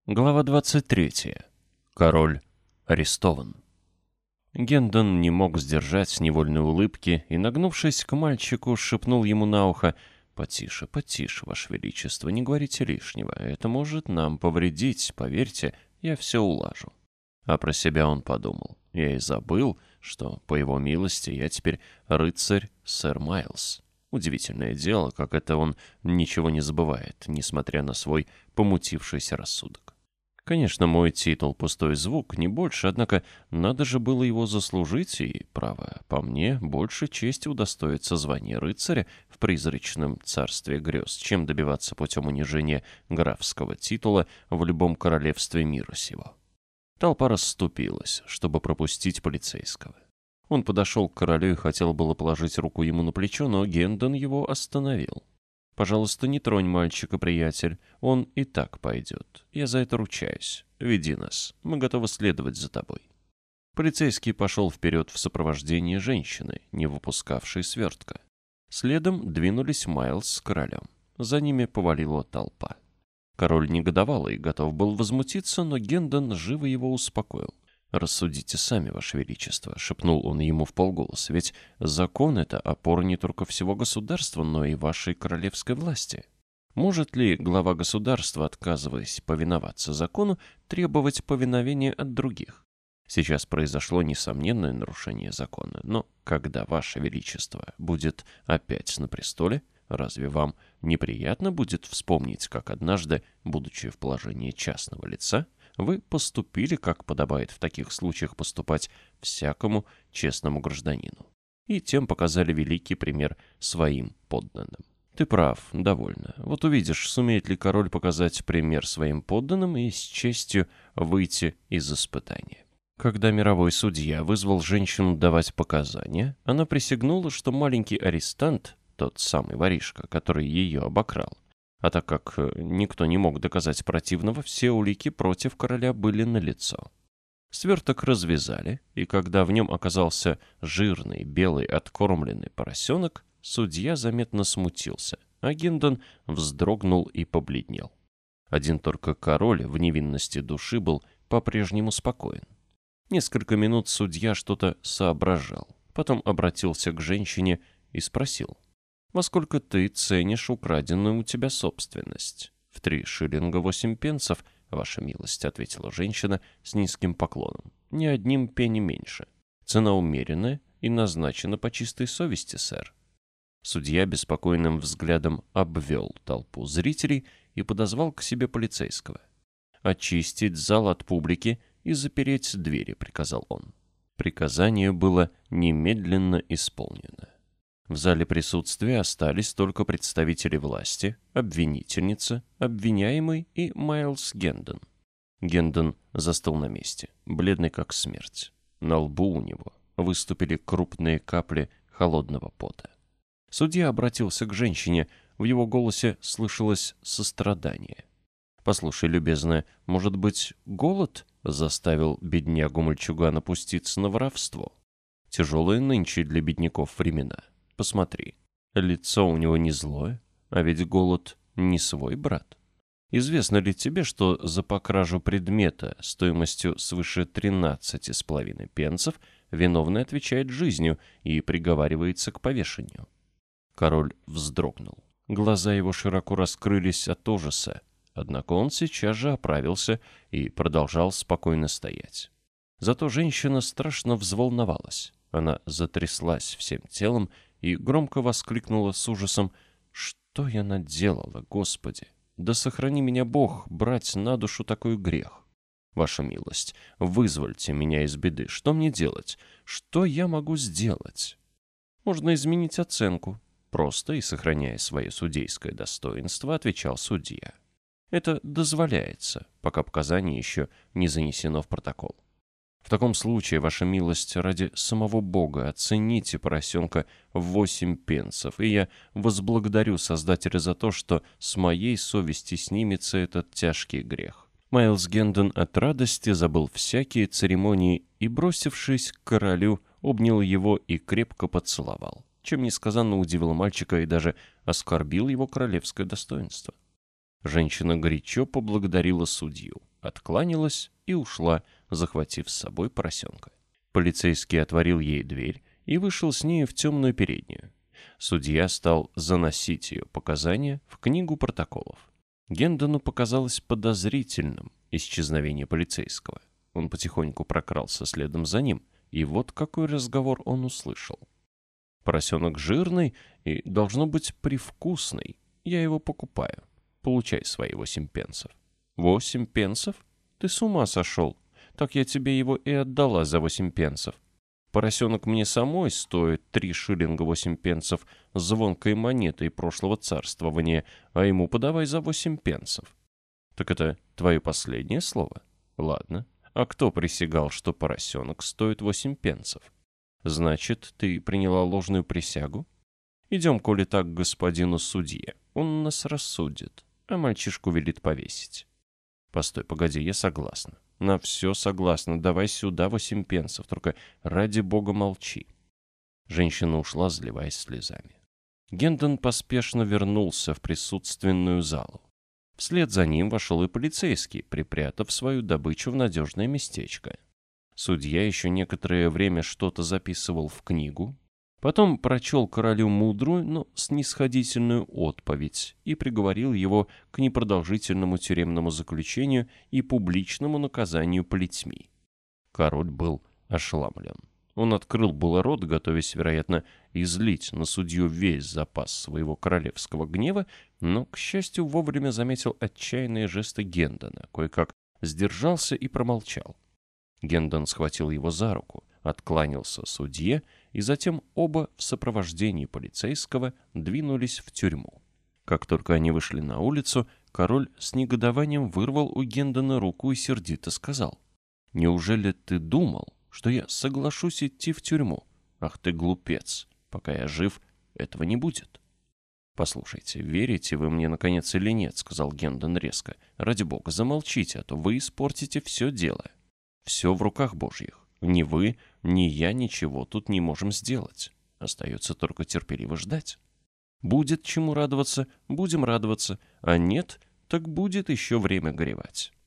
Глава 23. Король арестован. Гендон не мог сдержать невольной улыбки и, нагнувшись к мальчику, шепнул ему на ухо: «Потише, потише, Ваше Величество, не говорите лишнего. Это может нам повредить, поверьте, я все улажу». А про себя он подумал: я и забыл, что, по его милости, я теперь рыцарь сэр Майлз. Удивительное дело, как это он ничего не забывает, несмотря на свой помутившийся рассудок. Конечно, мой титул — пустой звук, не больше, однако надо же было его заслужить, и, право, по мне, больше чести удостоится звания рыцаря в призрачном царстве грез, чем добиваться путем унижения графского титула в любом королевстве мира сего. Толпа расступилась, чтобы пропустить полицейского. Он подошел к королю и хотел было положить руку ему на плечо, но Гендон его остановил. «Пожалуйста, не тронь мальчика, приятель. Он и так пойдет. Я за это ручаюсь. Веди нас. Мы готовы следовать за тобой». Полицейский пошел вперед в сопровождении женщины, не выпускавшей свертка. Следом двинулись Майлз с королем. За ними повалила толпа. Король негодовал и готов был возмутиться, но Гендон живо его успокоил. «Рассудите сами, Ваше Величество», — шепнул он ему вполголоса, «ведь закон — это опора не только всего государства, но и вашей королевской власти. Может ли глава государства, отказываясь повиноваться закону, требовать повиновения от других? Сейчас произошло несомненное нарушение закона, но когда Ваше Величество будет опять на престоле, разве вам неприятно будет вспомнить, как однажды, будучи в положении частного лица, вы поступили, как подобает в таких случаях поступать всякому честному гражданину, и тем показали великий пример своим подданным? Ты прав, довольно. Вот увидишь, сумеет ли король показать пример своим подданным и с честью выйти из испытания». Когда мировой судья вызвал женщину давать показания, она присягнула, что маленький арестант, тот самый воришка, который ее обокрал, а так как никто не мог доказать противного, все улики против короля были налицо. Сверток развязали, и когда в нем оказался жирный, белый, откормленный поросенок, судья заметно смутился, а Гендон вздрогнул и побледнел. Один только король в невинности души был по-прежнему спокоен. Несколько минут судья что-то соображал, потом обратился к женщине и спросил: «Во сколько ты ценишь украденную у тебя собственность?» «В 3 шиллинга 8 пенсов, Ваша милость», — ответила женщина с низким поклоном. «Ни одним пенни меньше. Цена умеренная и назначена по чистой совести, сэр». Судья беспокойным взглядом обвел толпу зрителей и подозвал к себе полицейского. «Очистить зал от публики и запереть двери», — приказал он. Приказание было немедленно исполнено. В зале присутствия остались только представители власти, обвинительница, обвиняемый и Майлз Гендон. Гендон застыл на месте, бледный как смерть. На лбу у него выступили крупные капли холодного пота. Судья обратился к женщине, в его голосе слышалось сострадание. «Послушай, любезная, может быть, голод заставил беднягу-мальчугана пуститься на воровство? Тяжелые нынче для бедняков времена. Посмотри, лицо у него не злое, а ведь голод не свой брат. Известно ли тебе, что за покражу предмета стоимостью свыше 13,5 пенсов виновный отвечает жизнью и приговаривается к повешению?» Король вздрогнул. Глаза его широко раскрылись от ужаса, однако он сейчас же оправился и продолжал спокойно стоять. Зато женщина страшно взволновалась. Она затряслась всем телом и громко воскликнула с ужасом: «Что я наделала, Господи? Да сохрани меня Бог брать на душу такой грех! Ваша милость, вызвольте меня из беды. Что мне делать? Что я могу сделать?» «Можно изменить оценку», — просто и сохраняя свое судейское достоинство, отвечал судья. «Это дозволяется, пока показание еще не занесено в протокол. В таком случае, Ваша милость, ради самого Бога оцените поросенка в 8 пенсов, и я возблагодарю Создателя за то, что с моей совести снимется этот тяжкий грех». Майлз Гендон от радости забыл всякие церемонии и, бросившись к королю, обнял его и крепко поцеловал, чем несказанно удивил мальчика и даже оскорбил его королевское достоинство. Женщина горячо поблагодарила судью, откланялась и ушла, захватив с собой поросенка. Полицейский отворил ей дверь и вышел с нею в темную переднюю. Судья стал заносить ее показания в книгу протоколов. Гендону показалось подозрительным исчезновение полицейского. Он потихоньку прокрался следом за ним, и вот какой разговор он услышал. «Поросенок жирный и, должно быть, привкусный. Я его покупаю. Получай свои 8 пенсов». 8 пенсов? Ты с ума сошел? Так я тебе его и отдала за 8 пенсов. Поросенок мне самой стоит 3 шиллинга 8 пенсов звонкой монетой прошлого царствования, а ему подавай за 8 пенсов. Так это твое последнее слово? Ладно. А кто присягал, что поросенок стоит 8 пенсов? Значит, ты приняла ложную присягу? Идем, коли так, к господину судье. Он нас рассудит, а мальчишку велит повесить. Постой, погоди, я согласна. На все согласна. Давай сюда 8 пенсов, только ради бога молчи. Женщина ушла, заливаясь слезами. Гендон поспешно вернулся в присутственную залу. Вслед за ним вошел и полицейский, припрятав свою добычу в надежное местечко. Судья еще некоторое время что-то записывал в книгу, потом прочел королю мудрую, но снисходительную отповедь и приговорил его к непродолжительному тюремному заключению и публичному наказанию плетьми. Король был ошеломлен. Он открыл было рот, готовясь, вероятно, излить на судью весь запас своего королевского гнева, но, к счастью, вовремя заметил отчаянные жесты Гендона, кое-как сдержался и промолчал. Гендон схватил его за руку, откланялся судье, и затем оба в сопровождении полицейского двинулись в тюрьму. Как только они вышли на улицу, король с негодованием вырвал у Гендона руку и сердито сказал: «Неужели ты думал, что я соглашусь идти в тюрьму? Ах ты глупец! Пока я жив, этого не будет». «Послушайте, верите вы мне, наконец, или нет?» — сказал Гендон резко. «Ради бога, замолчите, а то вы испортите все дело. Все в руках Божьих. Ни вы, ни я ничего тут не можем сделать. Остается только терпеливо ждать. Будет чему радоваться, будем радоваться, а нет, так будет еще время горевать».